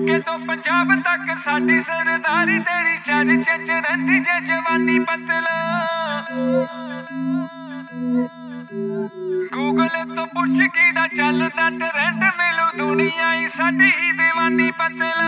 UK तो पंजाब तक साडी सरदारी तेरी चर्चा च रहिंदी जे जवानी पतला गूगल तो पुछ कीदा चलदा ट्रेंड मिलू दुनिया ही साडी ही दीवानी पतला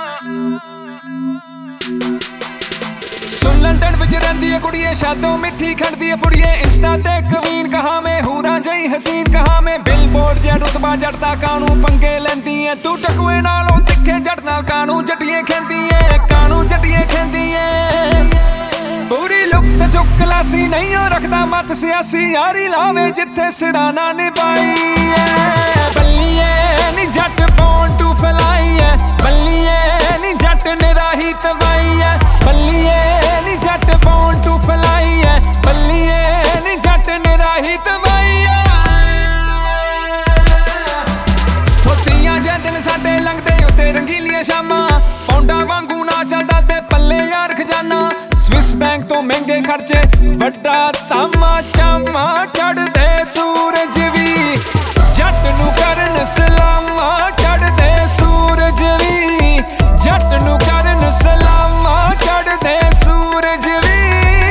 सुन लंदन विच रहिंदी है कुड़िए शादों मिठी खड़दी है पुड़िए इंस्टा ते कवीन कहा मैं हूरा जई हसीन कहा मैं बिलबोर्ड जे रुतबा जड़दा कानू पंगे लैंदी है तू टकुए नालों तिखे जड़ नाल कानू जटिए खेंदी है कानू जटिए खेंदी है पूरी लुक ते चुक क्लासी नहीं हो रखदा मत सियासी यारी लावे जिथे सिराना निभाई है बल्लिए नी जट बोन टू फलाई है बल्लिए नी जट निराही तवाई है बल्लिए नी जट बोन टू फलाई है बल्लिए नी जट निराही तवाई है होतियां जे दिन साडे लंघदे उत्ते रंगीलियां शामां पौंडा वांगू ना चलदा ते पल्ले यार खजाना स्विस बैंक तो महंगे खर्चे वड्डा तमाचा चढ़दे सूरज भी जट नू करन सलामा चढ़दे सूरज भी जट नू करन सलामा चढ़दे सूरज भी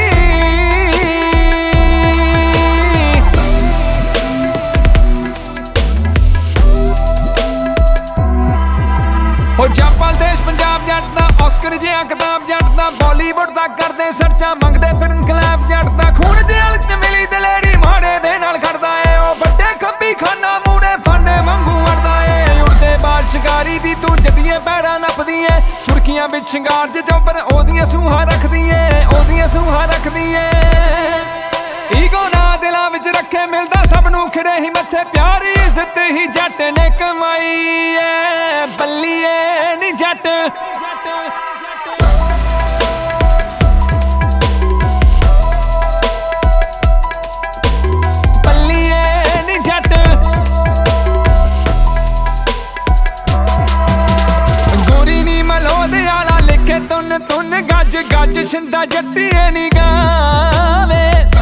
हो जापाल देश पंजाब जट दा ऑस्कर जिहा किताब जट दा बॉलीवुड दा करदे सर्चा मंगदे फिरन क्लैप जट दा खून जेल च मिली दलेरी माड़े दे नाल खड़दा ए ओ बड्डे खंबी खाना मूड़े फाने वांगू वड़दा ए उड़दे बाल शिकारी दी तू जदिए पैड़ा नपदी ए सुर्खियां विच शिंगार जे चोपर ओदियां सूहां रखदी ए ओदियां सूहां रखदी ए ईगो ना दिलां विच रखे मिलदा सब नू खिड़े ही मत्थे प्यारी इज्जत ही जट ने कमाई ए बल्लिए नी जट बल्लिए नी जट गोरी नी मलोद आला लिखे तुन तुन गज गज शिंदा जट्टिए नी गावे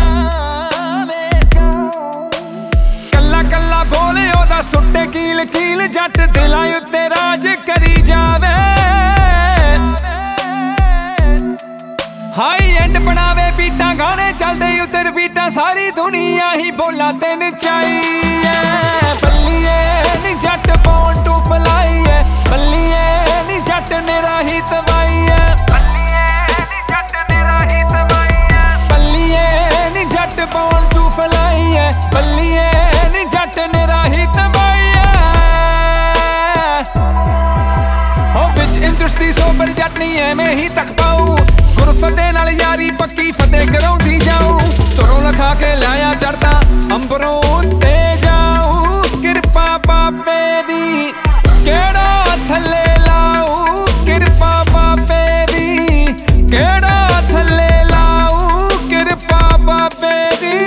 कल्ला कल्ला बोले ओदा सुट्टे कील कील जट दिलां उत्ते राज करी जावे हाई एंड बनावे बीटा गाने चलदे उत्ते बीटा सारी दुनिया ही बोला ते नचाई है बल्लिए नी जट बोन टू फलाई है बल्लिए नी जट निराही तवाई है बल्लिए नी जट निराही तवाई है बल्लिए नी जट बोन टू फलाई है बल्लिए नी जट निराही तवाई है हो विच इंडस्ट्री सोबर जट नहीं एवें ही तक पाऊ गुरफते नाल यारी पक्की फतेह कराउंदी जाऊं तुरों लखा के लाया चढ़दा अंबरों उत्ते जाऊं किरपा बाबे दी केड़ा थल्ले लाऊं किरपा बाबे दी केड़ा थल्ले लाऊं किरपा बाबे दी